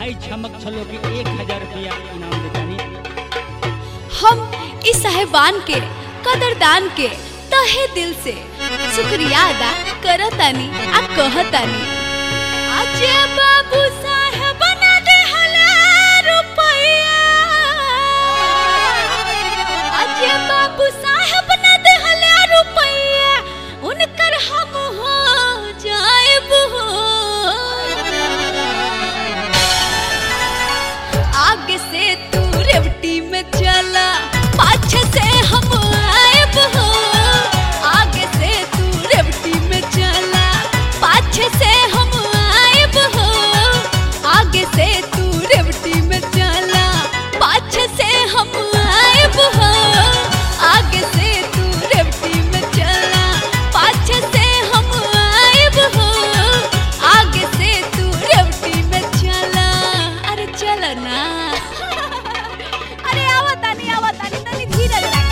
हई छमक छलो के 1000 रुपया इनाम देतानी। हम इस साहेबान के कदरदान के तहे दिल से शुक्रिया अदा करतानी आ कहतानी। अजय बाबू साहेब ना देहला रुपया, अजय बाबू साहेब ना देहला रुपया, उनकर हम हो जाएब हो। आगे से तू रेवटी में चला, पाछे से हम आएब हो। आगे से तू रेवटी में चला, पाछे से हम आएब हो। आगे से तू रेवटी में चला, पाछे से हम आएब हो। आगे से तू रेवटी में चला, पाछे से हम आएब हो। आगे से तू रेवटी में चला, अरे चला ना। अरे आवतानी तनी धीरज रखा।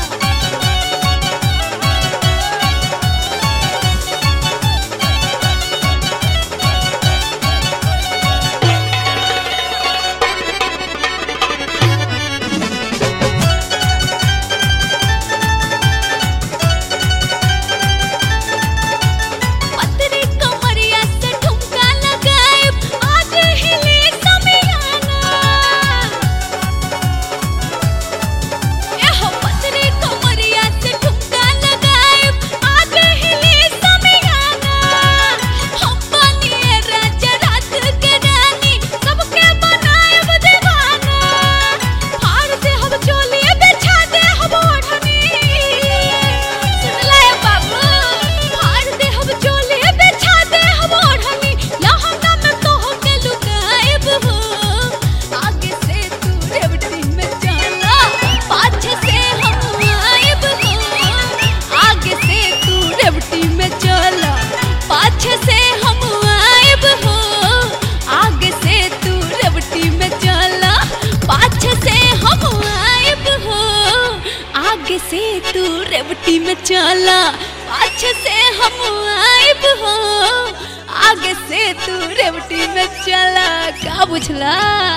पतरी कमरिया से ठुमका लगाएब, आज हिले समियाना। एहो पतरी कमरिया से ठुमका लगाएब, आज हिले समियाना। हम बनिए राजा रात के रानी, सबके बनाएब दीवाना। फाड़ दे हम चोली, बिछा दे हम ओढ़नी। सुनला ए बाबू, फाड़ दे हम चोली, बिछा दे हम ओढ़नी। लहंगा में तोहके लुकाएब हो। आगे से तू रेवटी में चला, पाछे से हम आएब हो। आगे से तू रेवटी में चला, पाछे से हम आएब हो। आगे से तू रेवटी में चला, पाछे से हम आएब हो। आगे से तू रेवटी में चला, पाछे से हम आएब हो। आगे से तू रेवटी में चला, का बुझला?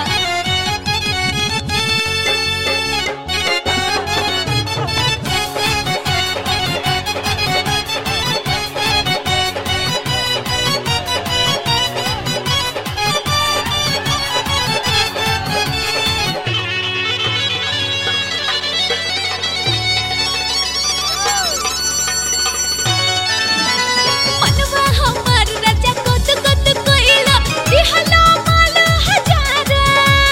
मनवा हमार राजा कोत कोत कोइला, दिहला माल हजारा।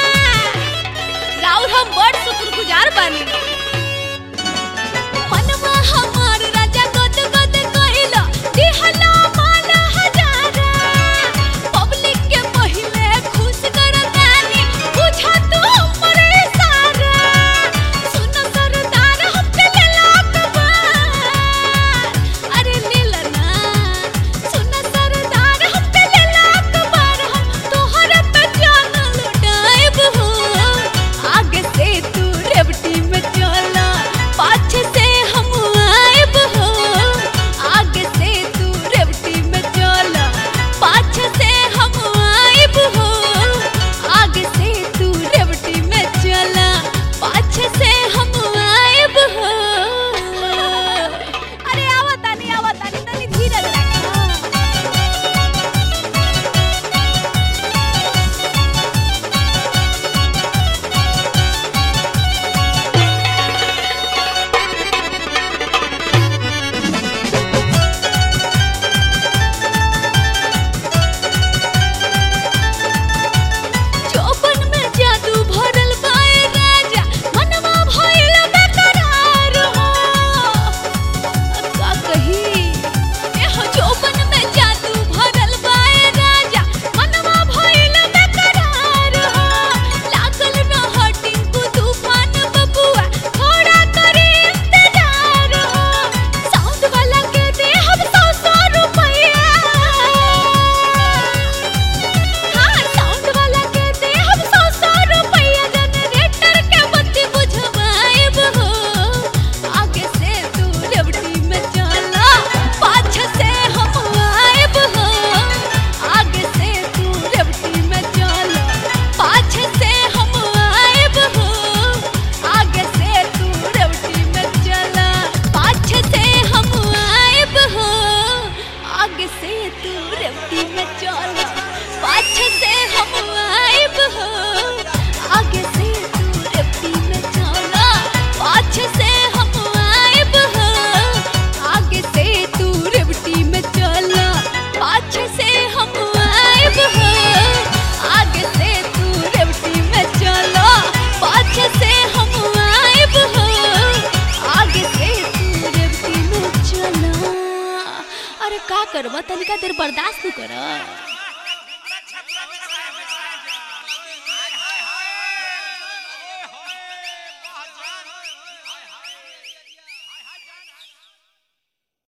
का करब तनिका देर बर्दाश्त न कर